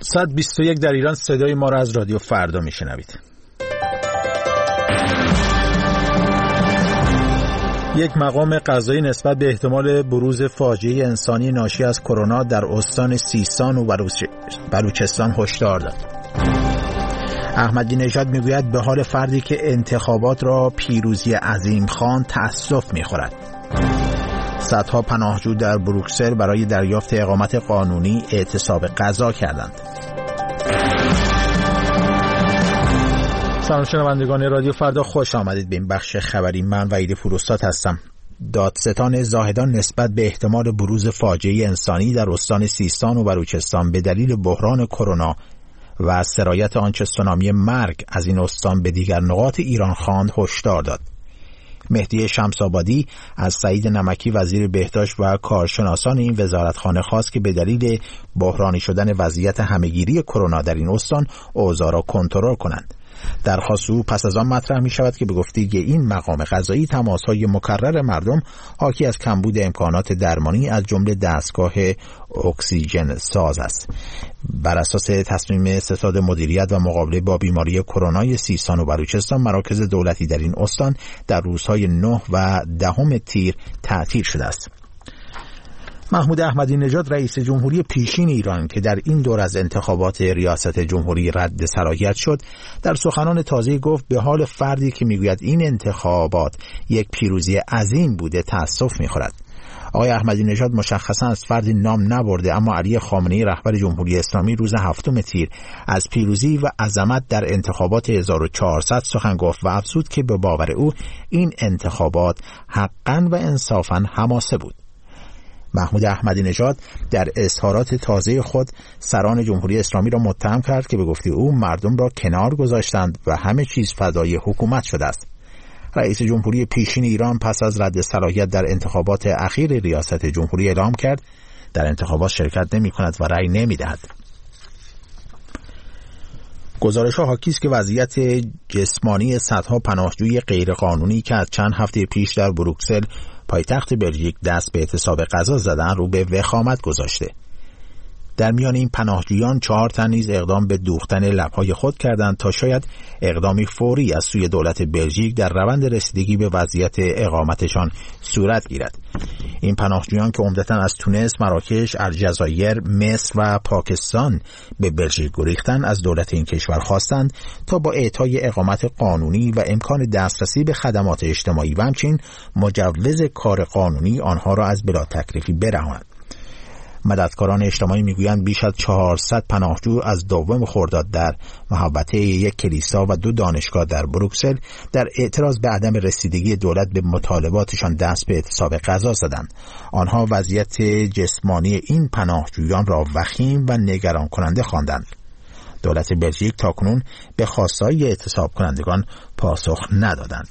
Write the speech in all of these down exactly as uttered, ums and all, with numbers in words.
صد و بیست و یک در ایران. صدای ما را از رادیو فردا میشنوید. یک مقام قضایی نسبت به احتمال بروز فاجعه انسانی ناشی از کرونا در استان سیستان و بلوچستان هشدار داد. احمدی نژاد میگوید به حال فردی که انتخابات را پیروزی عظیم خواند تأسف میخورد. صدها پناهجو در بروکسل برای دریافت اقامت قانونی اعتصاب غذا کردند. سلام شنوندگان رادیو فردا، خوش آمدید به این بخش خبری. من وحید پوراستاد هستم. دادستان زاهدان نسبت به احتمال بروز فاجعه انسانی در استان سیستان و بلوچستان به دلیل بحران کرونا و سرایت آنچه سونامی مرگ از این استان به دیگر نقاط ایران خواند هشدار داد. مهدی شمس‌آبادی از سعید نمکی وزیر بهداشت و کارشناسان این وزارتخانه خواست که به دلیل بحرانی شدن وضعیت همهگیری کرونا در این استان اوضاع را کنترل کنند. درخواست او پس از آن مطرح می شود که به گفته این مقام قضایی تماس‌های مکرر مردم حاکی از کمبود امکانات درمانی از جمله دستگاه اکسیژن ساز است. بر اساس تصمیم ستاد مدیریت و مقابله با بیماری کرونا سیستان و بلوچستان، مراکز دولتی در این استان در روزهای نه و دهم تیر تعطیل شده است. محمود احمدی نژاد رئیس جمهوری پیشین ایران که در این دور از انتخابات ریاست جمهوری رد صلاحیت شد، در سخنان تازه گفت به حال فردی که میگوید این انتخابات یک پیروزی عظیم بوده تأسف میخورد. آقای احمدی نژاد مشخصا از فردی نام نبرده، اما علی خامنه‌ای رهبر جمهوری اسلامی روز هفتم تیر از پیروزی و عظمت در انتخابات هزار و چهارصد سخن گفت و افزود که به باور او این انتخابات حقاً و انصافاً حماسه بود. محمود احمدی نژاد در اظهارات تازه خود سران جمهوری اسلامی را متهم کرد که به گفته او مردم را کنار گذاشتند و همه چیز فدای حکومت شده است. رئیس جمهوری پیشین ایران پس از رد صلاحیت در انتخابات اخیر ریاست جمهوری اعلام کرد در انتخابات شرکت نمی کند و رأی نمی دهد. گزارش‌ها حاکی است که وضعیت جسمانی صدها پناهجوی غیرقانونی که از چند هفته پیش در بروکسل پایتخت بلژیک دست به اعتصاب غذا زدن رو به وخامت گذاشته. در میان این پناهجویان چهار تن نیز اقدام به دوختن لب‌های خود کردند تا شاید اقدامی فوری از سوی دولت بلژیک در روند رسیدگی به وضعیت اقامتشان صورت گیرد. این پناهجویان که عمدتاً از تونس، مراکش، الجزایر، مصر و پاکستان به بلژیک گریختند، از دولت این کشور خواستند تا با اعطای اقامت قانونی و امکان دسترسی به خدمات اجتماعی و همچنین مجوز کار قانونی آنها را از بلا تکلیفی برهانند. مددکاران اجتماعی میگویند بیش از چهارصد پناهجو از دوم خرداد در محوطه یک کلیسا و دو دانشگاه در بروکسل در اعتراض به عدم رسیدگی دولت به مطالباتشان دست به اعتصاب غذا زدند. آنها وضعیت جسمانی این پناهجویان را وخیم و نگران کننده خواندند. دولت بلژیک تاکنون به خواستهای اعتصاب کنندگان پاسخ ندادند.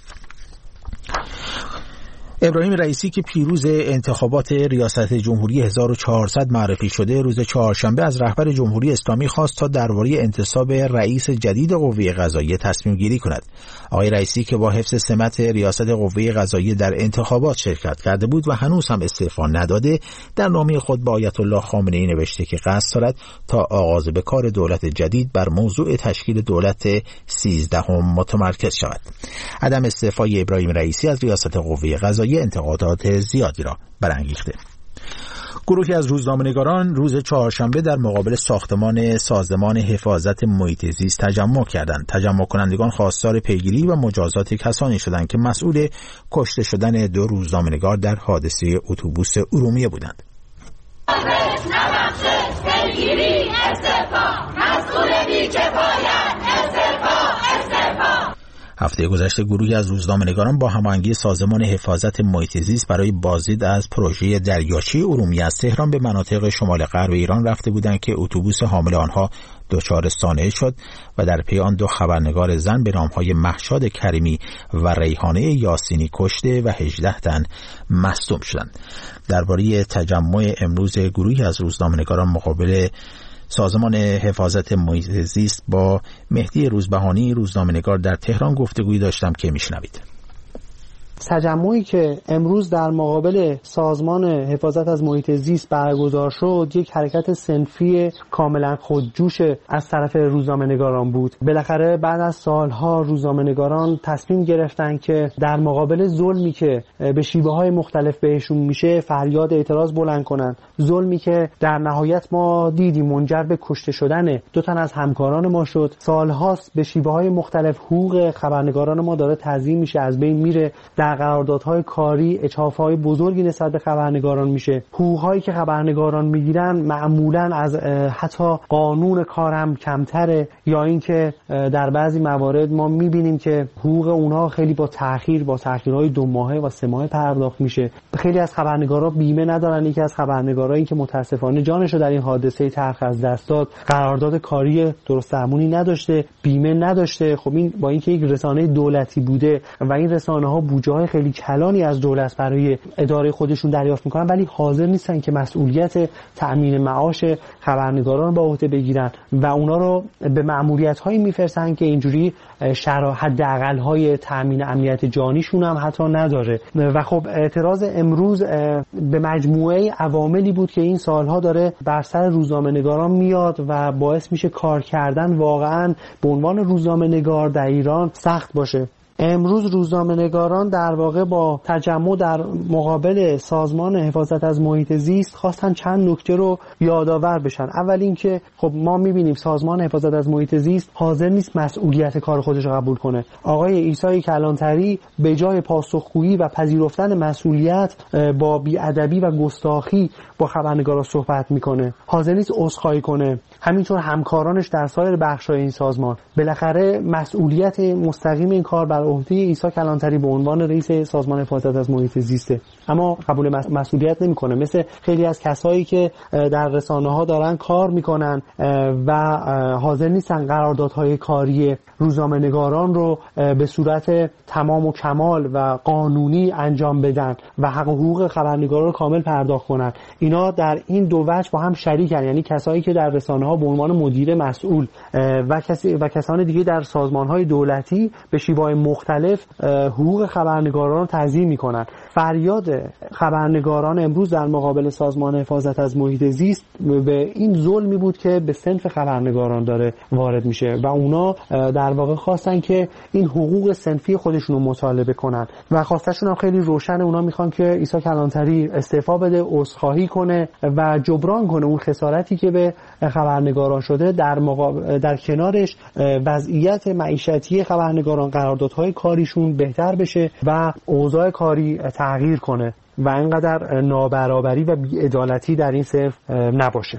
ابراهیم رئیسی که پیروز انتخابات ریاست جمهوری هزار و چهارصد معرفی شده، روز چهارشنبه از رهبر جمهوری اسلامی خواست تا درباره انتصاب رئیس جدید قوه قضاییه تصمیم گیری کند. آقای رئیسی که با حفظ سمت ریاست قوه قضاییه در انتخابات شرکت کرده بود و هنوز هم استعفا نداده، در نامه خود با آیت الله خامنه‌ای نوشته که قصد دارد تا آغاز به کار دولت جدید بر موضوع تشکیل دولت سیزدهم متمرکز شود. عدم استعفای ابراهیم رئیسی از ریاست قوه قضاییه انتقادات زیادی را برانگیخته. گروهی از روزنامه‌نگاران روز چهارشنبه در مقابل ساختمان سازمان حفاظت محیط زیست تجمع کردند. تجمع کنندگان خواستار پیگیری و مجازات کسانی شدند که مسئول کشته شدن دو روزنامه‌نگار در حادثه اتوبوس ارومیه بودند. پیگیری، استعفا، مسئول بی‌کفایت، استعفا، استعفا. هفته گذشته گروهی از روزنامه‌نگاران با هماهنگی سازمان حفاظت محیط زیست برای بازدید از پروژه دریاچه ارومیه از تهران به مناطق شمال غرب ایران رفته بودند که اتوبوس حامل آنها دچار سانحه شد و در پی آن دو خبرنگار زن به نام‌های مهشاد کریمی و ریحانه یاسینی کشته و هجده تن مصدوم شدند. درباره تجمع امروز گروهی از روزنامه‌نگاران مقابل سازمان حفاظت محیط زیست با مهدی روزبهانی روزنامه‌نگار در تهران گفتگویی داشتم که میشنوید. تجمعی که امروز در مقابل سازمان حفاظت از محیط زیست برگزار شد یک حرکت صنفی کاملا خودجوش از طرف روزنامه‌نگاران بود. بالاخره بعد از سالها روزنامه‌نگاران تصمیم گرفتن که در مقابل ظلمی که به شیوه‌های مختلف بهشون میشه فریاد اعتراض بلند کنن. ظلمی که در نهایت ما دیدیم منجر به کشته شدن دو تن از همکاران ما شد. سالهاست به شیوه‌های مختلف حقوق خبرنگاران ما داره تضییع میشه، از بین میره. در قراردادهای کاری اجحاف‌های بزرگی نسبت به خبرنگاران میشه. حقوق‌هایی که خبرنگاران میگیرن معمولاً از حتی قانون کارم کمتره، یا اینکه در بعضی موارد ما میبینیم که حقوق اونها خیلی با تأخیر با تأخیرهای دو ماهه و سه ماهه پرداخت میشه. خیلی از خبرنگارا بیمه ندارن. یکی از خبرنگارایی که متاسفانه جانشو در این حادثه تلخ از دست داد قرارداد کاری درست درمونی نداشته، بیمه نداشته. خب این با اینکه یک رسانه دولتی بوده و این رسانه‌ها بودجه‌های خیلی کلانی از دولت برای اداره خودشون دریافت میکنن، ولی حاضر نیستن که مسئولیت تأمین معاش خبرنگاران با عهده بگیرن و اونا رو به مأموریت‌هایی میفرستن که اینجوری شرایط حداقل‌های تأمین امنیت جانیشون هم حتی نداره. و خب اعتراض امروز به مجموعه عواملی بود که این سالها داره بر سر روزنامه‌نگاران میاد و باعث میشه کار کردن واقعاً به عنوان روزنامه‌نگار در ایران سخت باشه. امروز روزنامه‌نگاران در واقع با تجمع در مقابل سازمان حفاظت از محیط زیست خواستن چند نکته رو یادآور بشن. اول اینکه خب ما می‌بینیم سازمان حفاظت از محیط زیست حاضر نیست مسئولیت کار خودش رو قبول کنه. آقای عیسی کلانتری به جای پاسخگویی و پذیرفتن مسئولیت با بی‌ادبی و گستاخی با خبرنگارا صحبت میکنه. حاضر نیست عذرخواهی کنه. همینطور همکارانش در سایر بخش‌های این سازمان. بالاخره مسئولیت مستقیم این کار بر عهده عیسی کلانتری به عنوان رئیس سازمان حفاظت از محیط زیسته، اما قبول مسئولیت نمیکنه. مثل خیلی از کسایی که در رسانه‌ها دارن کار میکنن و حاضر نیستن قراردادهای کاری روزنامه‌نگاران رو به صورت تمام و کمال و قانونی انجام بدن و حق و حقوق خبرنگاران رو کامل پرداخت کنن. اینا در این دو وجه با هم شریکن، یعنی کسایی که در رسانه‌ها به عنوان مدیر مسئول و کسی و کسان دیگه در سازمان‌های دولتی به شیوه‌های مختلف حقوق خبرنگاران رو تضییع میکنن. فریاد خبرنگاران امروز در مقابل سازمان حفاظت از محیط زیست به این ظلمی بود که به صنف خبرنگاران داره وارد میشه و اونا در واقع خواستن که این حقوق صنفی خودشون رو مطالبه کنن و خواستشون هم خیلی روشنه. اونا میخوان که عیسی کلانتری استعفا بده، عذرخواهی کنه و جبران کنه اون خسارتی که به خبرنگاران شده. در مقابل در کنارش وضعیت معیشتی خبرنگاران، قراردادهای کاریشون بهتر بشه و اوضاع کاری تغییر کنه و اینقدر نابرابری و بی‌عدالتی در این صرف نباشه.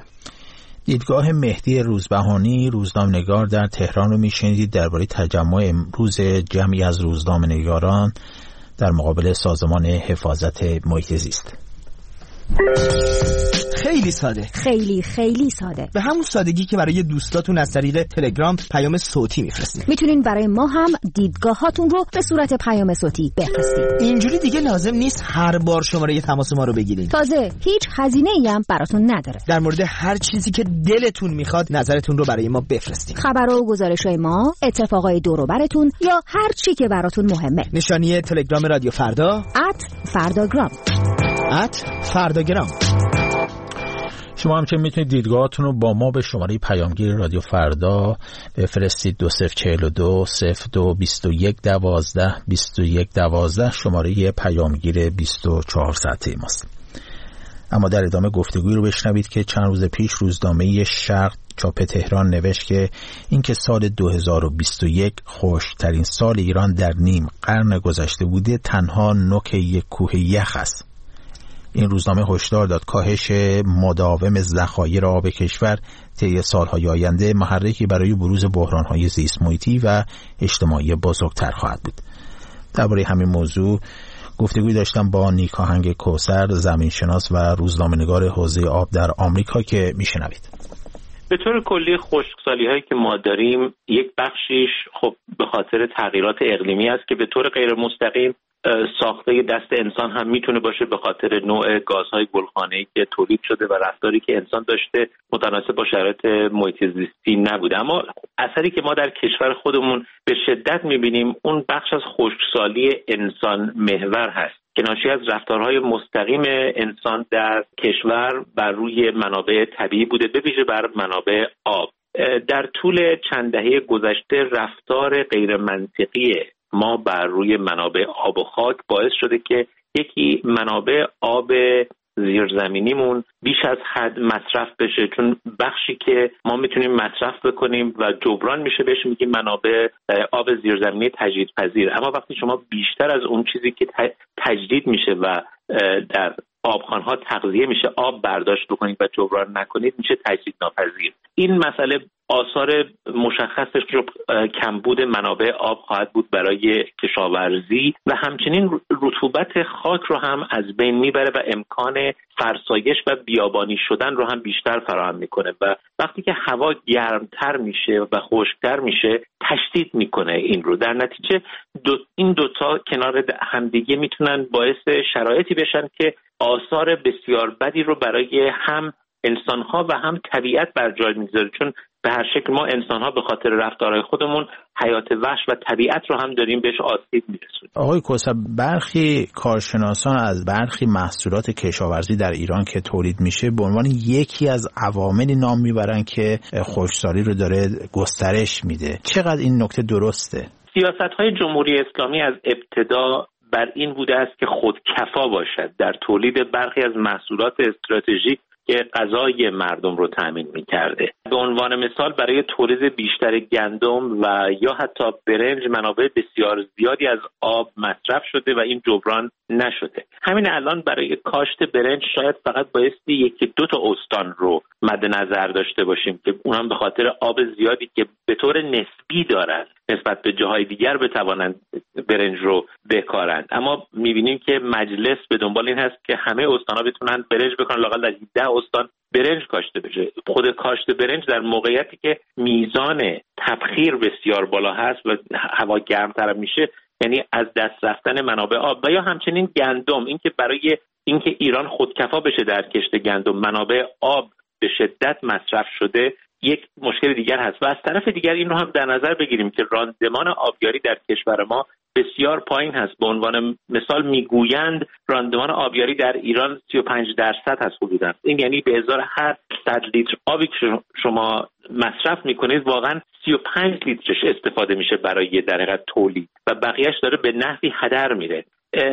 دیدگاه مهدی روزبهانی، روزنامه‌نگار در تهران رو میشنیدید درباره تجمع امروز جمعی از روزنامه‌نگاران در مقابل سازمان حفاظت محیط زیست. خیلی ساده، خیلی خیلی ساده، به همون سادگی که برای دوستاتون از طریق تلگرام پیام صوتی میفرستید. میتونین برای ما هم دیدگاهاتون رو به صورت پیام صوتی بفرستید. اینجوری دیگه لازم نیست هر بار شماره تماس ما رو بگیرین. تازه هیچ هزینه‌ای هم براتون نداره. در مورد هر چیزی که دلتون میخواد نظرتون رو برای ما بفرستید. خبر و گزارش‌های ما، اتفاقای دور و براتون یا هر چی که براتون مهمه. نشانی تلگرام رادیو فردا ات فرداگرام ات فرداگرام. شما همچنین میتونید دیدگاهاتون رو با ما به شماره پیامگیر رادیو فردا بفرستید. دو صفر چهل و دو صفر دو بیست و یک دوازده بیست و یک دوازده شماره پیامگیر بیست و چهار ساعته ماست. اما در ادامه گفتگویی رو بشنوید که چند روز پیش روزنامه شرق چاپ تهران نوشت که اینکه سال دو هزار و بیست و یک خشک‌ترین سال ایران در نیم قرن گذشته بوده تنها نوک یک کوه یخ است. این روزنامه هشدار داد کاهش مداوم ذخایر آب کشور طی سالهای آینده محرکی برای بروز بحران‌های زیست محیطی و اجتماعی بزرگتر خواهد بود. درباره همین موضوع گفتگوی داشتم با نیکا هنگ کوثر، زمینشناس و روزنامه‌نگار حوزه آب در آمریکا که میشنوید. به طور کلی خشکسالی هایی که ما داریم یک بخشیش خب به خاطر تغییرات اقلیمی است که به طور غیر مستقیم ساخته دست انسان هم میتونه باشه، به خاطر نوع گازهای گلخانه‌ای که تولید شده و رفتاری که انسان داشته متناسب با شرایط محیط زیستی نبوده. اما اثری که ما در کشور خودمون به شدت میبینیم اون بخش از خشکسالی انسان محور هست که ناشی از رفتارهای مستقیم انسان در کشور بر روی منابع طبیعی بوده، به ویژه بر منابع آب. در طول چند دهه گذشته رفتار غیر منطقی ما بر روی منابع آب و خاک باعث شده که یکی منابع آب زیرزمینیمون بیش از حد مصرف بشه، چون بخشی که ما میتونیم مصرف بکنیم و جبران میشه بهش میگیم منابع آب زیرزمینی تجدیدپذیر. اما وقتی شما بیشتر از اون چیزی که تجدید میشه و در آبخوان‌ها تغذیه میشه آب برداشت بکنید و جبران نکنید، میشه تجدید ناپذیر. این مسئله آثار مشخصش رو کمبود منابع آب خواهد بود برای کشاورزی و همچنین رطوبت خاک رو هم از بین میبره و امکان فرسایش و بیابانی شدن رو هم بیشتر فراهم میکنه و وقتی که هوا گرمتر میشه و خشکتر میشه تشدید میکنه این رو. در نتیجه دو این دوتا کنار همدیگه میتونن باعث شرایطی بشن که آثار بسیار بدی رو برای هم انسان‌ها و هم طبیعت بر جای میگذاره، چون به هر شکل ما انسان‌ها به خاطر رفتارهای خودمون حیات وحش و طبیعت رو هم داریم بهش آسیب میرسونیم. آقای کوثر، برخی کارشناسان از برخی محصولات کشاورزی در ایران که تولید میشه به عنوان یکی از عواملی نام میبرن که خشکسالی رو داره گسترش میده. چقدر این نکته درسته؟ سیاست‌های جمهوری اسلامی از ابتدا بر این بوده است که خودکفا باشد در تولید برخی از محصولات استراتژیک که غذای مردم رو تامین می‌کرده. به عنوان مثال برای تولید بیشتر گندم و یا حتی برنج منابع بسیار زیادی از آب مصرف شده و این جبران نشده. همین الان برای کاشت برنج شاید فقط بایستی یکی دو تا استان رو مد نظر داشته باشیم که اونم به خاطر آب زیادی که به طور نسبی دارن نسبت به جاهای دیگر بتوانند برنج رو بکارند. اما می‌بینیم که مجلس به دنبال این هست که همه استان‌ها بتونن برنج بکنن، لااقل در ده استان برنج کاشته بشه. خود کاشت برنج در موقعیتی که میزان تبخیر بسیار بالا هست و هوا گرمتر میشه، یعنی از دست رفتن منابع آب. و یا همچنین گندم، اینکه برای اینکه ایران خودکفا بشه در کشت گندم منابع آب به شدت مصرف شده، یک مشکل دیگر هست. و از طرف دیگر این رو هم در نظر بگیریم که راندمان آبیاری در کشور ما بسیار پایین هست. به عنوان مثال میگویند راندمان آبیاری در ایران سی و پنج درصد هست حدوداً. این یعنی به ازای هر صد لیتر آبی که شما مصرف میکنید واقعا سی و پنج لیترش استفاده میشه برای در حقیقت تولید و بقیهش داره به نحوی هدر میره.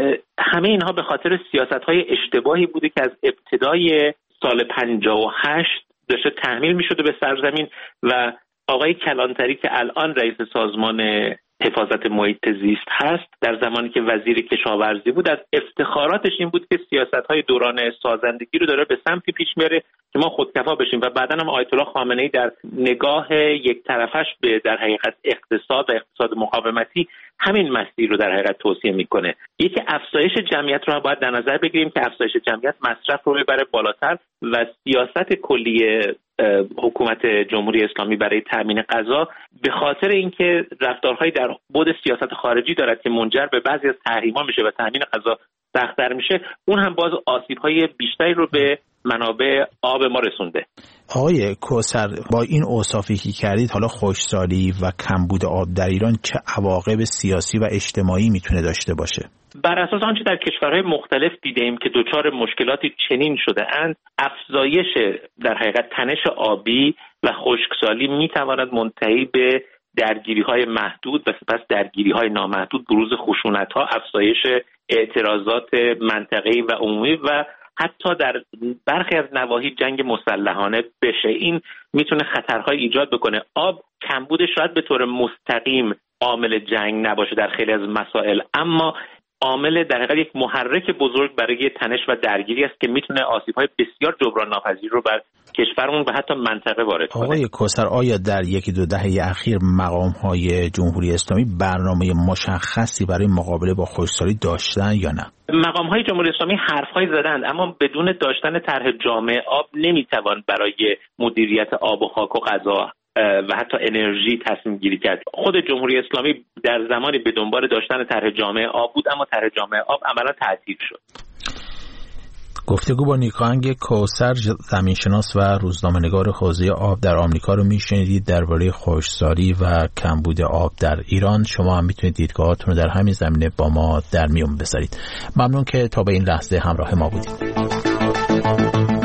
همه اینها به خاطر سیاست‌های اشتباهی بوده که از ابتدای سال پنجاه و هشت داشته تحمیل میشده به سرزمین و آقای کلانتری که الان رئیس سازمان حفاظت محیط زیست هست در زمانی که وزیر کشاورزی بود از افتخاراتش این بود که سیاست‌های دوران سازندگی رو داره به سمتی پیش میاره که ما خودکفا بشیم و بعداً هم آیت الله خامنه‌ای در نگاه یک طرفش به در حقیقت اقتصاد و اقتصاد مقاومتی همین مسیر رو در حقیقت توصیه میکنه. یکی افزایش جمعیت رو باید در نظر بگیریم که افزایش جمعیت مصرف رو میبره بالاتر و سیاست کلی حکومت جمهوری اسلامی برای تامین غذا به خاطر اینکه رفتارهای در بعد سیاست خارجی دارد که منجر به بعضی از تحریم‌ها میشه و تامین غذا سخت‌تر میشه، اون هم باز آسیب‌های بیشتری رو به منابع آب ما رسونده. آقای کوثر، با این اوصافی که کردید، حالا خشکسالی و کمبود آب در ایران چه عواقب سیاسی و اجتماعی میتونه داشته باشه؟ بر اساس آنچه در کشورهای مختلف دیدیم که دچار مشکلاتی چنین شده اند، افزایش در حقیقت تنش آبی و خشکسالی میتواند منتهی به درگیری‌های محدود و سپس درگیری‌های نامحدود، بروز خشونت‌ها، افزایش اعتراضات منطقه‌ای و عمومی و حتی در برخی از نواحی جنگ مسلحانه بشه. این میتونه خطرهای ایجاد بکنه. آب کمبودش شاید به طور مستقیم عامل جنگ نباشه در خیلی از مسائل، اما عامل در حقیقت یک محرک بزرگ برای تنش و درگیری است که میتونه آسیب‌های بسیار جبران ناپذیر رو بر کشورمون و حتی منطقه وارد کنه. آقای کوثر، آیا در یکی دو دهه اخیر مقام‌های جمهوری اسلامی برنامه مشخصی برای مقابله با خشکسالی داشتن یا نه؟ مقام‌های جمهوری اسلامی حرف‌های زدند، اما بدون داشتن طرح جامع آب نمیتوان برای مدیریت آب و خاک و غذا و حتی انرژی تصمیم گیری کرد. خود جمهوری اسلامی در زمانی به دنبال داشتن طرح جامع آب بود، اما طرح جامع آب عملا تعطیل شد. گفتگو با نیکاهنگ کوثر، زمینشناس و روزنامه‌نگار حوزه آب در آمریکا رو میشنیدید درباره خشکسالی و کمبود آب در ایران. شما هم میتونید دیدگاهاتون رو در همین زمینه با ما در میون بذارید. ممنون که تا به این لحظه همراه ما بودید.